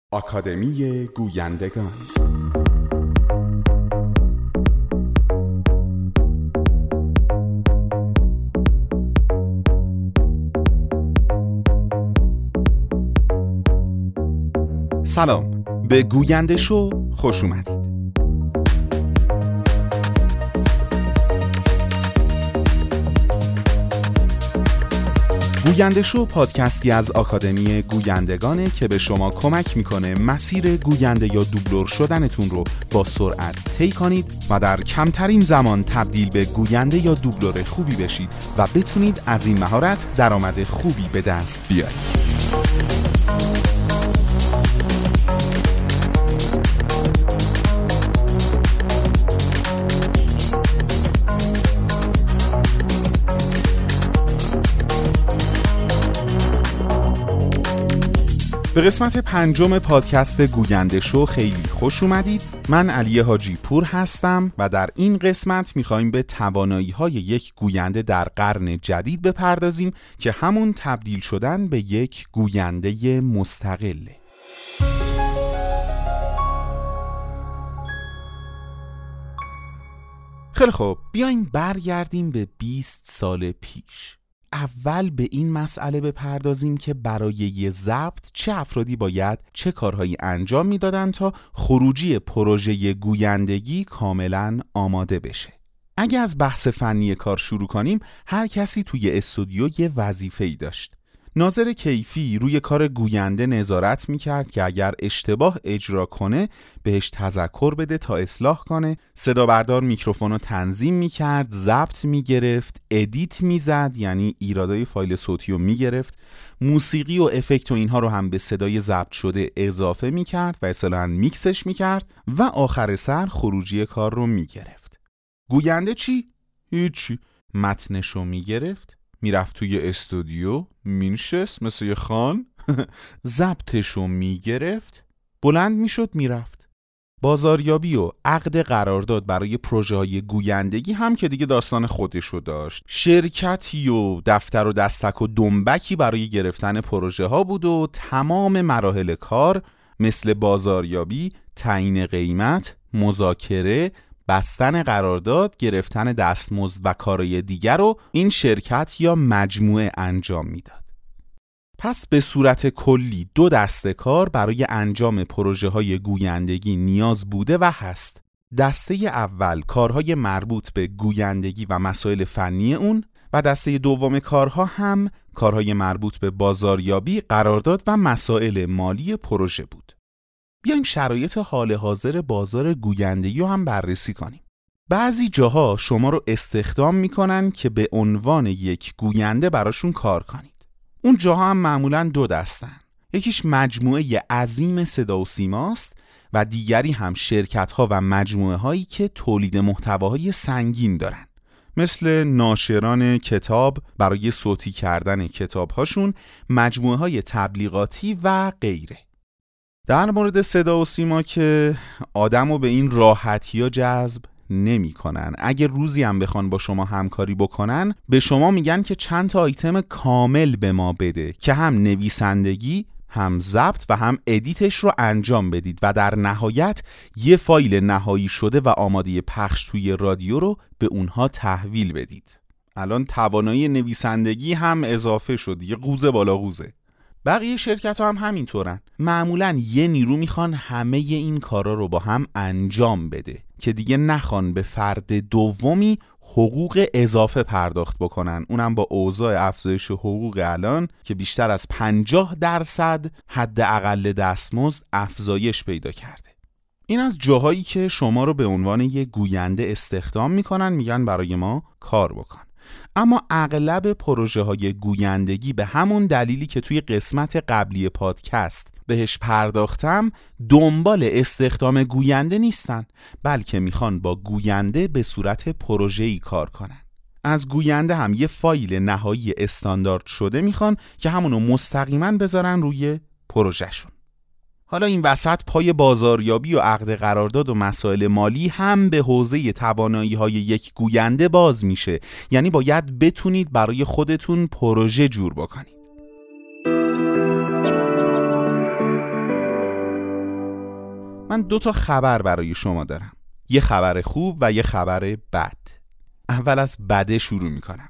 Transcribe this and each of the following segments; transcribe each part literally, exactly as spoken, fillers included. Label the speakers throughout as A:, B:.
A: آکادمی گویندگان. سلام، به گوینده شو خوش اومدید. گوینده شو پادکستی از آکادمی گویندگانه که به شما کمک میکنه مسیر گوینده یا دوبلور شدنتون رو با سرعت طی کنید و در کمترین زمان تبدیل به گوینده یا دوبلور خوبی بشید و بتونید از این مهارت درآمد خوبی به دست بیارید. به قسمت پنجم پادکست گوینده شو خیلی خوش اومدید. من علی حاجی پور هستم و در این قسمت میخوایم به توانایی‌های یک گوینده در قرن جدید بپردازیم که همون تبدیل شدن به یک گوینده مستقله. خیلی خب، بیایم برگردیم به بیست سال پیش. اول به این مسئله بپردازیم که برای یه ضبط چه افرادی باید چه کارهایی انجام میدادن تا خروجی پروژه گویندگی کاملا آماده بشه. اگه از بحث فنی کار شروع کنیم، هر کسی توی استودیو یه وظیفه‌ای داشت. ناظر کیفی روی کار گوینده نظارت میکرد که اگر اشتباه اجرا کنه بهش تذکر بده تا اصلاح کنه. صدا بردار میکروفونو تنظیم میکرد، ضبط میگرفت، ادیت میزد، یعنی ایرادای فایل صوتی رو میگرفت، موسیقی و افکت و اینها رو هم به صدای ضبط شده اضافه میکرد و اصطلاحاً میکسش میکرد و آخر سر خروجی کار رو میگرفت. گوینده چی؟ هیچی. متنشو میگرفت، میرفت توی استودیو، مینشست مثل یه خان، ضبطشو میگرفت، بلند میشد میرفت. بازاریابی و عقد قرارداد برای پروژه های گویندگی هم که دیگه داستان خودشو داشت. شرکتی و دفتر و دستک و دنبکی برای گرفتن پروژه ها بود و تمام مراحل کار مثل بازاریابی، تعیین قیمت، مذاکره، بستن قرارداد، گرفتن دستمزد و کارهای دیگر رو این شرکت یا مجموعه انجام میداد. پس به صورت کلی دو دسته کار برای انجام پروژه های گویندگی نیاز بوده و هست. دسته اول کارهای مربوط به گویندگی و مسائل فنی اون و دسته دوم کارها هم کارهای مربوط به بازاریابی، قرارداد و مسائل مالی پروژه بود. بیایم شرایط حال حاضر بازار گویندگی رو هم بررسی کنیم. بعضی جاها شما رو استخدام میکنن که به عنوان یک گوینده براشون کار کنید. اون جاها هم معمولاً دو دستن. یکیش مجموعه عظیم صدا و سیماست و دیگری هم شرکت‌ها و مجموعه هایی که تولید محتواهای سنگین دارن، مثل ناشران کتاب برای صوتی کردن کتاب‌هاشون، مجموعه های تبلیغاتی و غیره. در مورد صدا و سیما که آدمو به این راحتی ها جذب نمی کنن. اگه روزی هم بخوان با شما همکاری بکنن، به شما میگن که چند تا آیتم کامل به ما بده که هم نویسندگی، هم ضبط و هم ادیتش رو انجام بدید و در نهایت یه فایل نهایی شده و آماده پخش توی رادیو رو به اونها تحویل بدید. الان توانایی نویسندگی هم اضافه شد، یه قوزه بالا قوزه. بقیه شرکت ها هم همینطورن. معمولاً یه نیرو میخوان همه این کارا رو با هم انجام بده که دیگه نخوان به فرد دومی حقوق اضافه پرداخت بکنن، اونم با اوضاع افزایش حقوق الان که بیشتر از پنجاه درصد حداقل دستمزد افزایش پیدا کرده. این از جاهایی که شما رو به عنوان یه گوینده استخدام میکنن، میگن برای ما کار بکن. اما اغلب پروژه های گویندگی به همون دلیلی که توی قسمت قبلی پادکست بهش پرداختم دنبال استخدام گوینده نیستن، بلکه میخوان با گوینده به صورت پروژه‌ای کار کنن. از گوینده هم یه فایل نهایی استاندارد شده میخوان که همونو مستقیما بذارن روی پروژهشون. حالا این وسط پای بازاریابی و عقد قرارداد و مسائل مالی هم به حوزه توانایی‌های یک گوینده باز میشه. یعنی باید بتونید برای خودتون پروژه جور بکنید. من دو تا خبر برای شما دارم، یه خبر خوب و یه خبر بد. اول از بده شروع میکنم.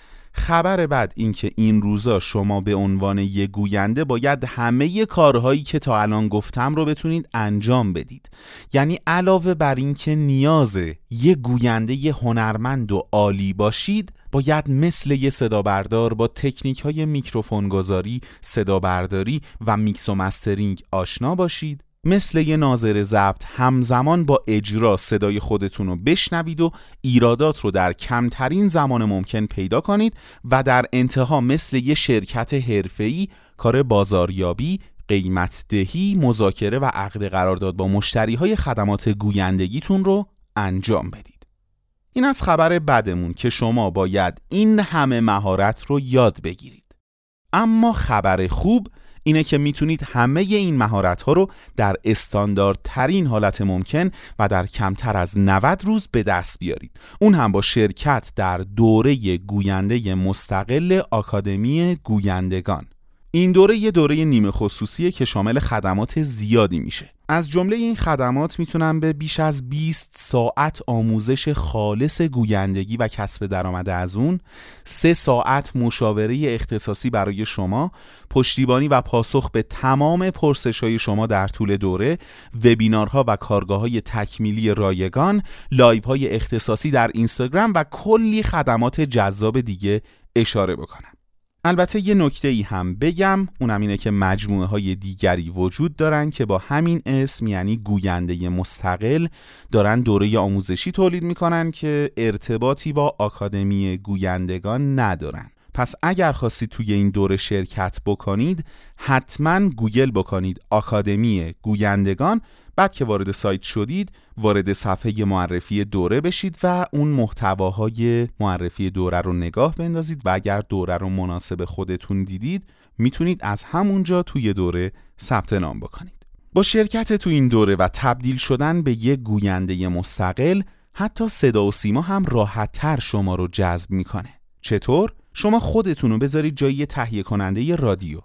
A: خبر بد این که این روزا شما به عنوان یه گوینده باید همه کارهایی که تا الان گفتم رو بتونید انجام بدید. یعنی علاوه بر این که نیازه یه گوینده یه هنرمند و عالی باشید، باید مثل یه صدا بردار با تکنیک های میکروفون گذاری، صدا برداری و میکس و مسترینگ آشنا باشید. مثل یه ناظر ضبط همزمان با اجرا صدای خودتون رو بشنوید و ایرادات رو در کمترین زمان ممکن پیدا کنید و در انتها مثل یه شرکت حرفه‌ای کار بازاریابی، قیمت دهی، مذاکره و عقد قرارداد با مشتری‌های خدمات گویندگیتون رو انجام بدید. این از خبر بدمون که شما باید این همه مهارت رو یاد بگیرید. اما خبر خوب اینه که میتونید همه این مهارت‌ها رو در استانداردترین حالت ممکن و در کمتر از نود روز به دست بیارید. اون هم با شرکت در دوره گوینده مستقل آکادمی گویندگان. این دوره یه دوره نیمه خصوصیه که شامل خدمات زیادی میشه. از جمله این خدمات میتونن به بیش از بیست ساعت آموزش خالص گویندگی و کسب درآمد از اون، سه ساعت مشاوره اختصاصی برای شما، پشتیبانی و پاسخ به تمام پرسش‌های شما در طول دوره، وبینارها و کارگاه‌های تکمیلی رایگان، لایوهای اختصاصی در اینستاگرام و کلی خدمات جذاب دیگه اشاره بکنم. البته یه نکته ای هم بگم، اونم اینه که مجموعه های دیگری وجود دارن که با همین اسم، یعنی گوینده مستقل، دارن دوره آموزشی تولید میکنن که ارتباطی با آکادمی گویندگان ندارن. پس اگر خواستید توی این دوره شرکت بکنید، حتما گوگل بکنید آکادمی گویندگان. بعد که وارد سایت شدید، وارد صفحه معرفی دوره بشید و اون محتواهای معرفی دوره رو نگاه بندازید و اگر دوره رو مناسب خودتون دیدید، میتونید از همونجا توی دوره ثبت نام بکنید. با شرکت تو این دوره و تبدیل شدن به یک گوینده مستقل، حتی صدا و سیما هم راحت‌تر شما رو جذب میکنه. چطور؟ شما خودتون رو بذارید جای تهیه کننده رادیو.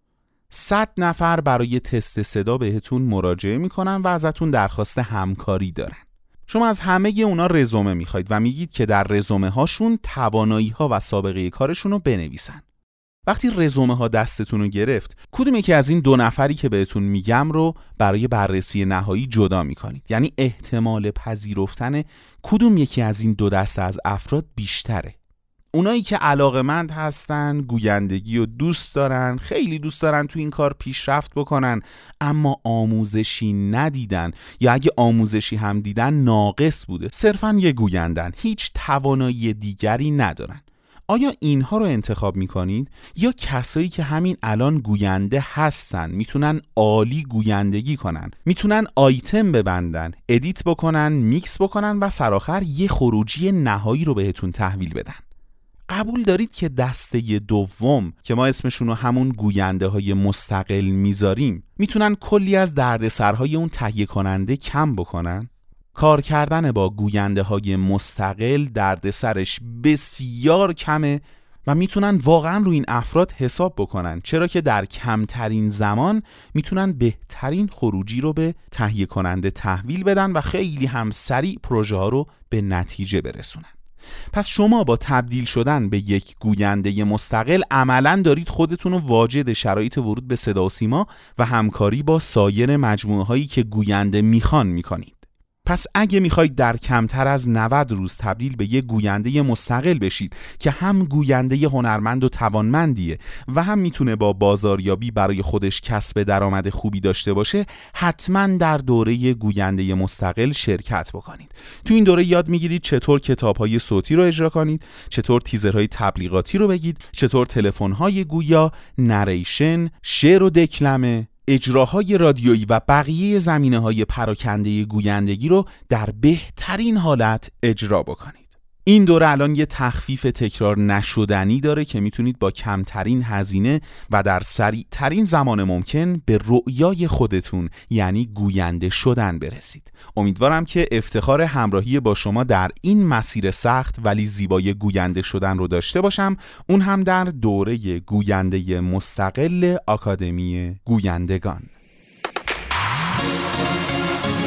A: صد نفر برای تست صدا بهتون مراجعه میکنن و ازتون درخواست همکاری دارن. شما از همه اونا رزومه میخواید و میگید که در رزومه هاشون توانایی ها و سابقه کارشون رو بنویسن. وقتی رزومه ها دستتون رو گرفت، کدوم یکی از این دو نفری که بهتون میگم رو برای بررسی نهایی جدا میکنید؟ یعنی احتمال پذیرفتن کدوم یکی از این دو دسته از افراد بیشتره؟ اونایی که علاقه‌مند هستن، گویندگی رو دوست دارن، خیلی دوست دارن تو این کار پیشرفت بکنن، اما آموزشی ندیدن یا اگه آموزشی هم دیدن ناقص بوده، صرفاً یه گویندن، هیچ توانایی دیگری ندارن. آیا اینها رو انتخاب میکنید یا کسایی که همین الان گوینده هستن، میتونن عالی گویندگی کنن، میتونن آیتم ببندن، ادیت بکنن، میکس بکنن و سرآخر یه خروجی نهایی رو بهتون تحویل بدن؟ قبول دارید که دسته دوم که ما اسمشون رو همون گوینده های مستقل میذاریم، میتونن کلی از دردسرهای اون تهیه کننده کم بکنن؟ کار کردن با گوینده های مستقل دردسرش بسیار کمه و میتونن واقعا رو این افراد حساب بکنن، چرا که در کمترین زمان میتونن بهترین خروجی رو به تهیه کننده تحویل بدن و خیلی هم سریع پروژه ها رو به نتیجه برسونن. پس شما با تبدیل شدن به یک گوینده مستقل عملاً دارید خودتون رو واجد شرایط ورود به صدا و سیما و همکاری با سایر مجموعه هایی که گوینده میخوان میکنید. پس اگه میخواید در کمتر از نود روز تبدیل به یک گوینده مستقل بشید که هم گوینده هنرمند و توانمندیه و هم میتونه با بازاریابی برای خودش کسب درآمد خوبی داشته باشه، حتما در دوره گوینده مستقل شرکت بکنید. تو این دوره یاد میگیرید چطور کتاب‌های صوتی رو اجرا کنید، چطور تیزرهای تبلیغاتی رو بگید، چطور تلفن‌های گویا، نریشن، شعر و دکلمه، اجراهای رادیویی و بقیه زمینه‌های پراکنده گویندگی رو در بهترین حالت اجرا بکنید. این دوره الان یه تخفیف تکرار نشدنی داره که میتونید با کمترین هزینه و در سریعترین زمان ممکن به رؤیای خودتون، یعنی گوینده شدن، برسید. امیدوارم که افتخار همراهی با شما در این مسیر سخت ولی زیبای گوینده شدن رو داشته باشم، اون هم در دوره گوینده مستقل آکادمی گویندگان.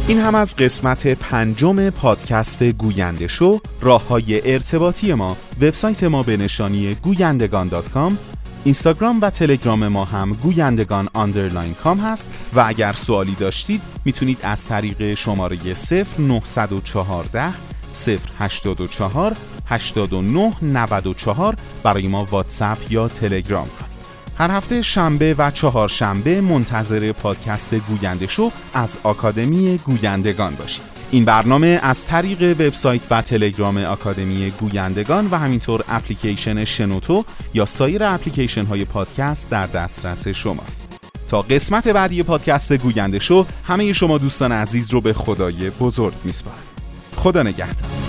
A: این هم از قسمت پنجم پادکست گوینده شو. راه‌های ارتباطی ما: وبسایت ما به نشانی گویندگان دات کام، اینستاگرام و تلگرام ما هم گویندگان آندرلاین کام هست و اگر سوالی داشتید میتونید از طریق شماره صفر نه یک چهار صفر هشتاد و چهار هشتاد و نه نود و چهار برای ما واتساپ یا تلگرام کنید. هر هفته شنبه و چهارشنبه منتظر پادکست گوینده شو از آکادمی گویندگان باشید. این برنامه از طریق وبسایت و تلگرام آکادمی گویندگان و همینطور اپلیکیشن شنوتو یا سایر اپلیکیشن های پادکست در دسترس شماست. تا قسمت بعدی پادکست گوینده شو، همه شما دوستان عزیز رو به خدای بزرگ میسپارم. خدا نگهدار.